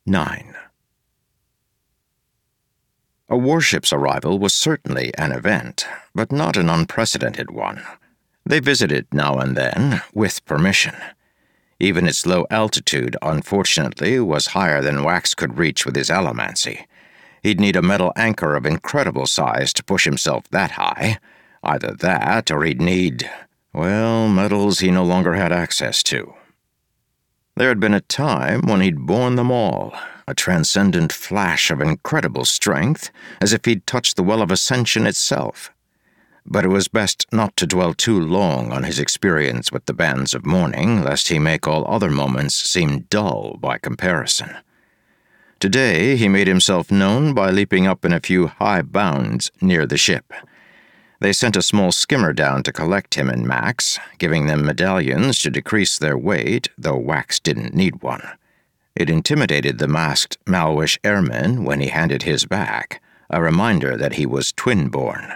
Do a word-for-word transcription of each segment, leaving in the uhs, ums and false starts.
nine. A warship's arrival was certainly an event, but not an unprecedented one. They visited now and then, with permission. Even its low altitude, unfortunately, was higher than Wax could reach with his allomancy. He'd need a metal anchor of incredible size to push himself that high. Either that, or he'd need, well, metals he no longer had access to. There had been a time when he'd borne them all, a transcendent flash of incredible strength, as if he'd touched the well of ascension itself. But it was best not to dwell too long on his experience with the bands of mourning, lest he make all other moments seem dull by comparison. Today he made himself known by leaping up in a few high bounds near the ship. They sent a small skimmer down to collect him and Max, giving them medallions to decrease their weight, though Wax didn't need one. It intimidated the masked Malwish airman when he handed his back, a reminder that he was twin-born.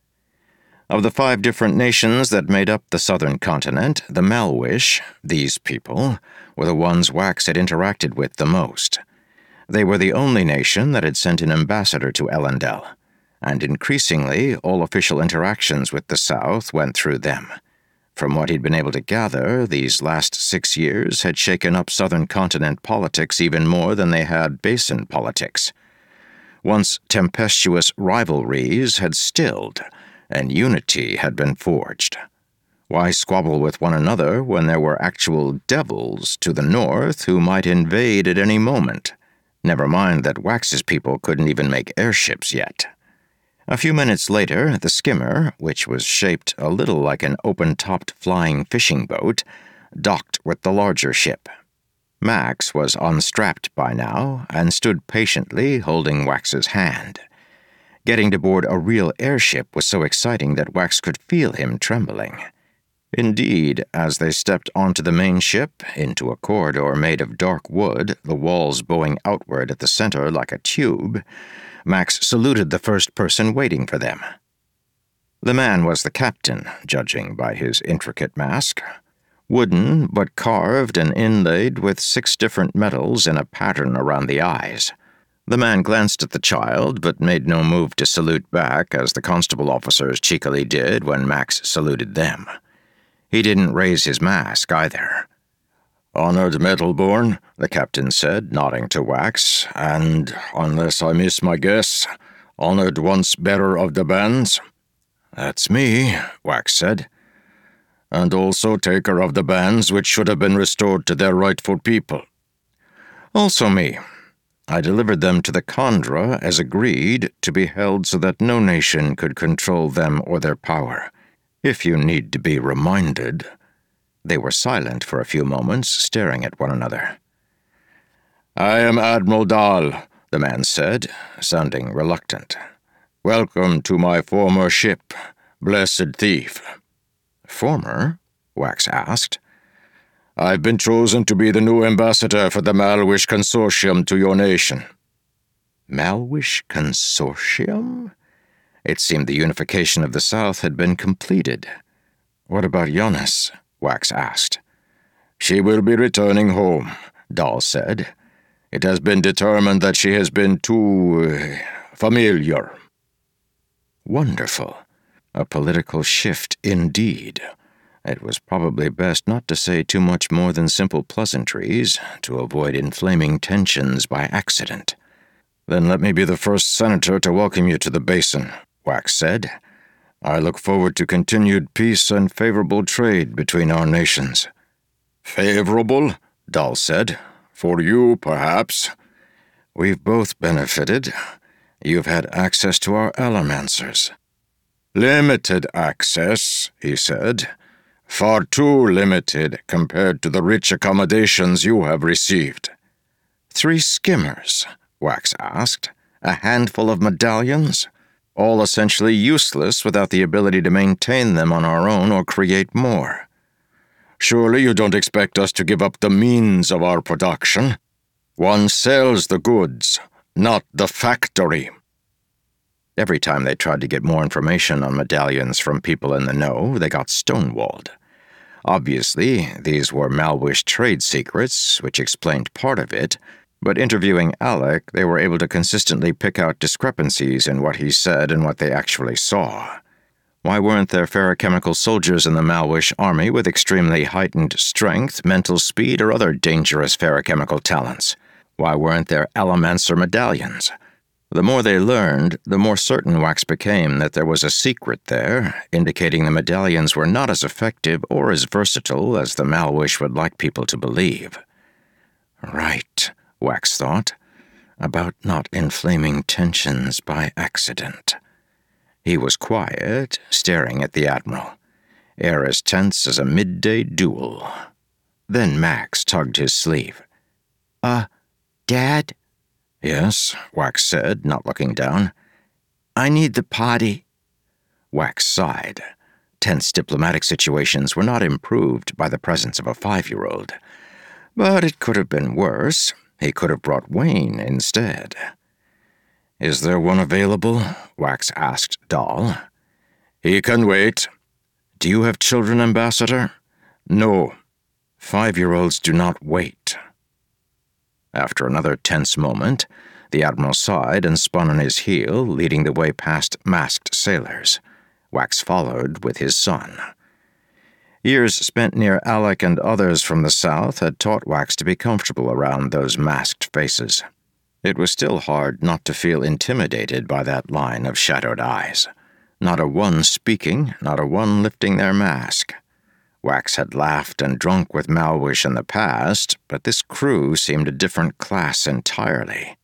Of the five different nations that made up the southern continent, the Malwish, these people, were the ones Wax had interacted with the most. They were the only nation that had sent an ambassador to Elendel, and increasingly all official interactions with the South went through them. From what he'd been able to gather, these last six years had shaken up southern continent politics even more than they had basin politics. Once tempestuous rivalries had stilled, and unity had been forged. Why squabble with one another when there were actual devils to the north who might invade at any moment? Never mind that Wax's people couldn't even make airships yet. A few minutes later, the skimmer, which was shaped a little like an open-topped flying fishing boat, docked with the larger ship. Max was unstrapped by now and stood patiently holding Wax's hand. Getting to board a real airship was so exciting that Wax could feel him trembling. Indeed, as they stepped onto the main ship, into a corridor made of dark wood, the walls bowing outward at the center like a tube, Max saluted the first person waiting for them. The man was the captain, judging by his intricate mask. Wooden, but carved and inlaid with six different metals in a pattern around the eyes. The man glanced at the child, but made no move to salute back, as the constable officers cheekily did when Max saluted them. He didn't raise his mask, either. "Honored Metalborn," the captain said, nodding to Wax, "and, unless I miss my guess, honored once bearer of the bands." "That's me," Wax said. "And also taker of the bands which should have been restored to their rightful people." "Also me. I delivered them to the Khandra as agreed, to be held so that no nation could control them or their power. If you need to be reminded." They were silent for a few moments, staring at one another. "I am Admiral Dahl," the man said, sounding reluctant. "Welcome to my former ship, Blessed Thief." "Former?" Wax asked. "I've been chosen to be the new ambassador for the Malwish Consortium to your nation." Malwish Consortium? It seemed the unification of the South had been completed. "What about Jonas?" Wax asked. "She will be returning home," Dahl said. "It has been determined that she has been too uh, familiar." Wonderful. A political shift indeed. It was probably best not to say too much more than simple pleasantries, to avoid inflaming tensions by accident. "Then let me be the first senator to welcome you to the basin," Wax said. "I look forward to continued peace and favorable trade between our nations." "Favorable?" Dahl said. "For you, perhaps." "We've both benefited. You've had access to our allomancers." "Limited access," he said. "Far too limited compared to the rich accommodations you have received." "Three skimmers?" Wax asked. "A handful of medallions? All essentially useless without the ability to maintain them on our own or create more." "Surely you don't expect us to give up the means of our production? One sells the goods, not the factory." Every time they tried to get more information on medallions from people in the know, they got stonewalled. Obviously, these were Malwish trade secrets, which explained part of it, But interviewing Alec, they were able to consistently pick out discrepancies in what he said and what they actually saw. Why weren't there ferrochemical soldiers in the Malwish army with extremely heightened strength, mental speed, or other dangerous ferrochemical talents? Why weren't there Allomancer medallions? The more they learned, the more certain Wax became that there was a secret there, indicating the medallions were not as effective or as versatile as the Malwish would like people to believe. Right, Wax thought, about not inflaming tensions by accident. He was quiet, staring at the Admiral, air as tense as a midday duel. Then Max tugged his sleeve. Uh, Dad? Yes, Wax said, not looking down. I need the potty. Wax sighed. Tense diplomatic situations were not improved by the presence of a five-year-old. But it could have been worse. He could have brought Wayne instead. Is there one available? Wax asked Dahl. He can wait. Do you have children, Ambassador? No. Five-year-olds do not wait. After another tense moment, the Admiral sighed and spun on his heel, leading the way past masked sailors. Wax followed with his son. Years spent near Alec and others from the South had taught Wax to be comfortable around those masked faces. It was still hard not to feel intimidated by that line of shadowed eyes. Not a one speaking, not a one lifting their mask. Wax had laughed and drunk with Malwish in the past, but this crew seemed a different class entirely.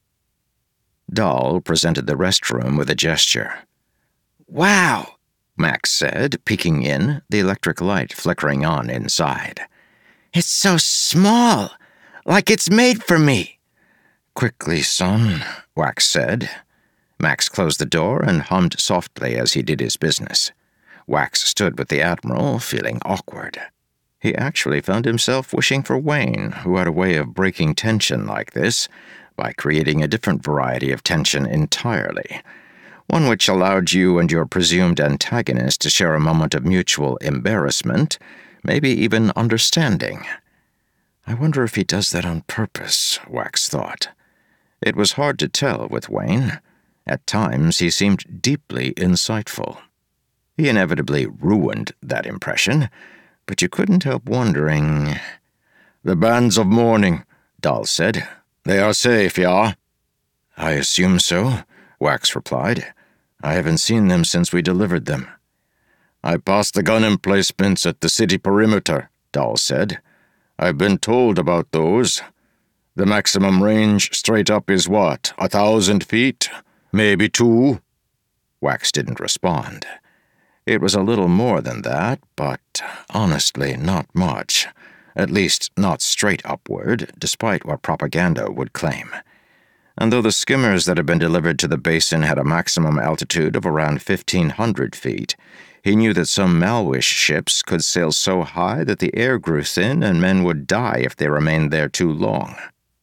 Dahl presented the restroom with a gesture. Wow, Max said, peeking in, the electric light flickering on inside. It's so small, like it's made for me. Quickly, son, Wax said. Max closed the door and hummed softly as he did his business. Wax stood with the Admiral, feeling awkward. He actually found himself wishing for Wayne, who had a way of breaking tension like this, by creating a different variety of tension entirely, one which allowed you and your presumed antagonist to share a moment of mutual embarrassment, maybe even understanding. I wonder if he does that on purpose, Wax thought. It was hard to tell with Wayne. At times he seemed deeply insightful. He inevitably ruined that impression, but you couldn't help wondering. The bands of mourning, Dahl said. They are safe, yeah? I assume so, Wax replied. I haven't seen them since we delivered them. I passed the gun emplacements at the city perimeter, Dahl said. I've been told about those. The maximum range straight up is what, a thousand feet? Maybe two? Wax didn't respond. It was a little more than that, but honestly not much. At least not straight upward, despite what propaganda would claim. And though the skimmers that had been delivered to the basin had a maximum altitude of around fifteen hundred feet, he knew that some Malwish ships could sail so high that the air grew thin and men would die if they remained there too long.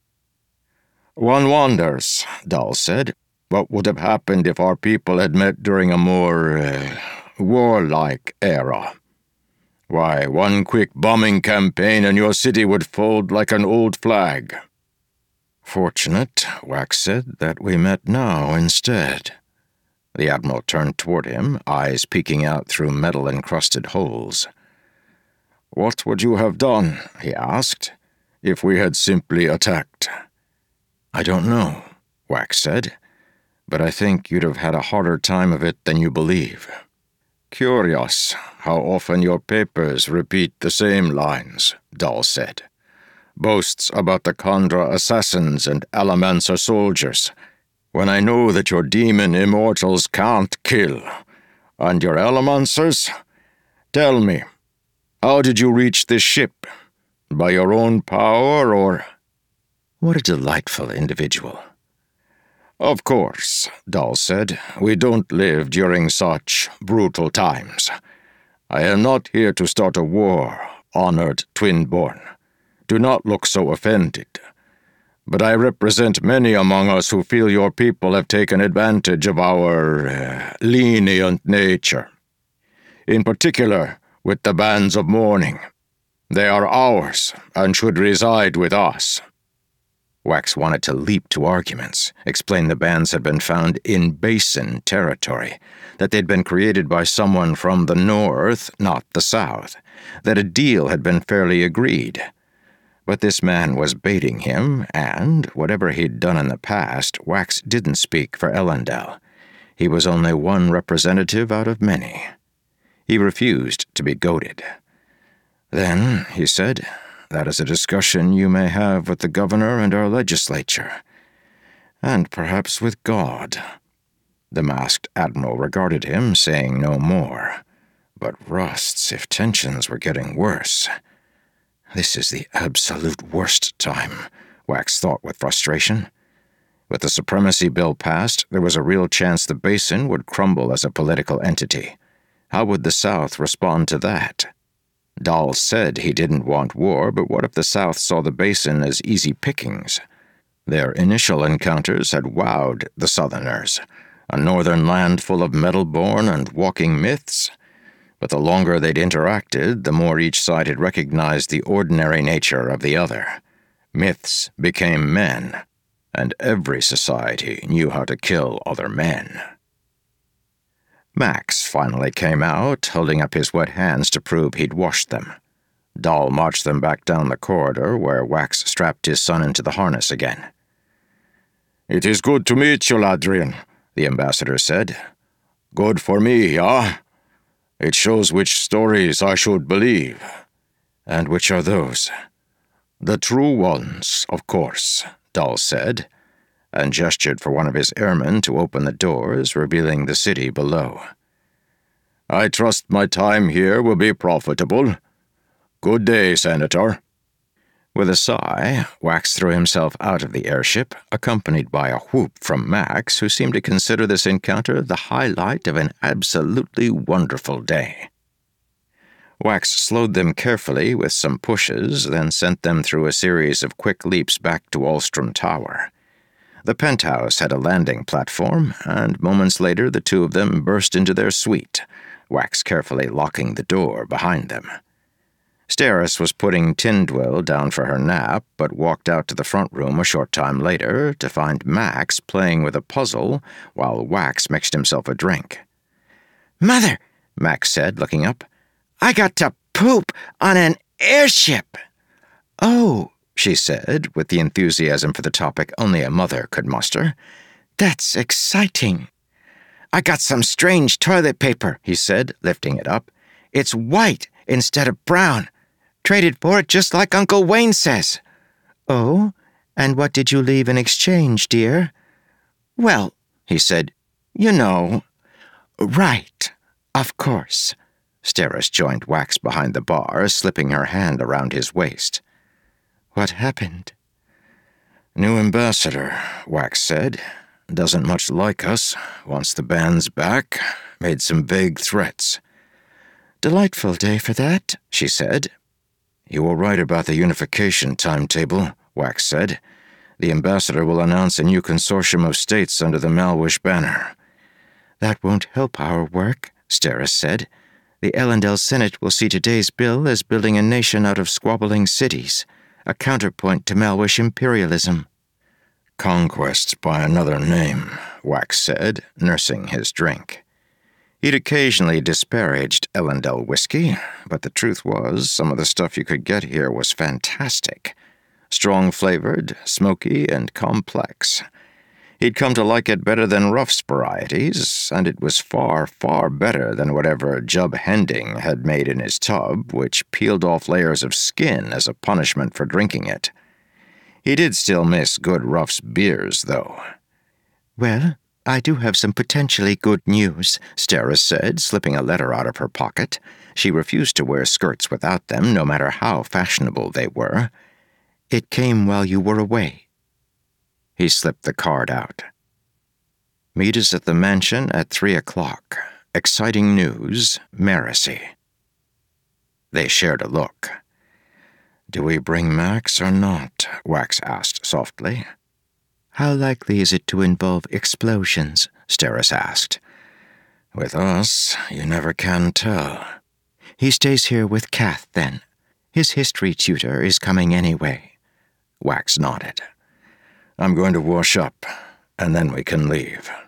One wonders, Dahl said, what would have happened if our people had met during a more uh, warlike era. Why, one quick bombing campaign and your city would fold like an old flag. Fortunate, Wax said, that we met now instead. The Admiral turned toward him, eyes peeking out through metal-encrusted holes. What would you have done, he asked, if we had simply attacked? I don't know, Wax said, but I think you'd have had a harder time of it than you believe. Curious how often your papers repeat the same lines, Dahl said. Boasts about the Kandra assassins and Allomancer soldiers, when I know that your demon immortals can't kill. And your Allomancers? Tell me, how did you reach this ship? By your own power, or... What a delightful individual. Of course, Dahl said, we don't live during such brutal times. I am not here to start a war, honored Twinborn. Do not look so offended. But I represent many among us who feel your people have taken advantage of our uh, lenient nature. In particular, with the bands of mourning. They are ours and should reside with us. Wax wanted to leap to arguments, explain the bands had been found in Basin territory, that they'd been created by someone from the north, not the south, that a deal had been fairly agreed. But this man was baiting him, and, whatever he'd done in the past, Wax didn't speak for Elendel. He was only one representative out of many. He refused to be goaded. "Then," he said, "that is a discussion you may have with the governor and our legislature. And perhaps with God." The masked admiral regarded him, saying no more. But Rusts, if tensions were getting worse. This is the absolute worst time, Wax thought with frustration. With the Supremacy Bill passed, there was a real chance the Basin would crumble as a political entity. How would the South respond to that? Dahl said he didn't want war, but what if the South saw the Basin as easy pickings? Their initial encounters had wowed the Southerners, a northern land full of metal-born and walking myths. But the longer they'd interacted, the more each side had recognized the ordinary nature of the other. Myths became men, and every society knew how to kill other men. Max finally came out, holding up his wet hands to prove he'd washed them. Dahl marched them back down the corridor, where Wax strapped his son into the harness again. "It is good to meet you, Ladrian," the ambassador said. "Good for me, ah? It shows which stories I should believe." "And which are those?" "The true ones, of course," Dahl said, and gestured for one of his airmen to open the doors, revealing the city below. "I trust my time here will be profitable. Good day, Senator." With a sigh, Wax threw himself out of the airship, accompanied by a whoop from Max, who seemed to consider this encounter the highlight of an absolutely wonderful day. Wax slowed them carefully with some pushes, then sent them through a series of quick leaps back to Alstrom Tower. The penthouse had a landing platform, and moments later the two of them burst into their suite, Wax carefully locking the door behind them. Steris was putting Tindwyl down for her nap, but walked out to the front room a short time later to find Max playing with a puzzle while Wax mixed himself a drink. "Mother," Max said, looking up, "I got to poop on an airship." "Oh," she said, with the enthusiasm for the topic only a mother could muster. "That's exciting." "I got some strange toilet paper," he said, lifting it up. "It's white instead of brown. Traded for it just like Uncle Wayne says." "Oh? And what did you leave in exchange, dear?" "Well," he said, "you know." "Right. Of course." Steris joined Wax behind the bar, slipping her hand around his waist. "What happened?" "New ambassador," Wax said. "Doesn't much like us. Wants the band's back. Made some vague threats." "Delightful day for that," she said. "You were right about the unification timetable," Wax said. "The ambassador will announce a new consortium of states under the Malwish banner." "That won't help our work," Steris said. "The Elendel Senate will see today's bill as building a nation out of squabbling cities, a counterpoint to Malwish imperialism." "Conquests by another name," Wax said, nursing his drink. He'd occasionally disparaged Elendel whiskey, but the truth was some of the stuff you could get here was fantastic. Strong-flavored, smoky, and complex. He'd come to like it better than Ruff's varieties, and it was far, far better than whatever Jub Hending had made in his tub, which peeled off layers of skin as a punishment for drinking it. He did still miss good Ruff's beers, though. "Well, I do have some potentially good news," Steris said, slipping a letter out of her pocket. She refused to wear skirts without them, no matter how fashionable they were. "It came while you were away." He slipped the card out. "Meet us at the mansion at three o'clock. Exciting news, Maracy." They shared a look. "Do we bring Max or not?" Wax asked softly. "How likely is it to involve explosions?" Steris asked. "With us, you never can tell." "He stays here with Kath, then. His history tutor is coming anyway." Wax nodded. I'm going to wash up, and then we can leave.